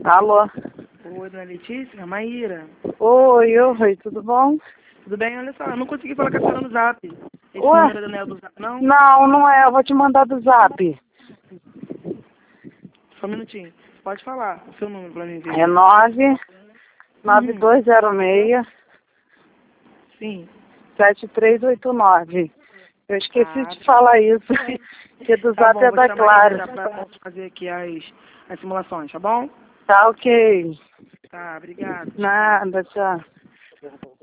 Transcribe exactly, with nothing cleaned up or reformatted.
Alô? Oi, dona Letícia, Maíra. Oi, oi, tudo bom? Tudo bem? Olha só, eu não consegui falar com a senhora no zap. Esse Ué? número não é do zap, não? Não, não é, eu vou te mandar do zap. Só um minutinho. Pode falar o seu número pra mim ver. É nove nove Uhum. dois zero seis Sim. sete três oito nove. Eu esqueci Ah, de falar isso, que do tá zap bom, é vou da chamar ele Clara. já pra fazer aqui as, as simulações, tá bom? Tá ok. Tá, obrigado. Tchau. Nada, tchau.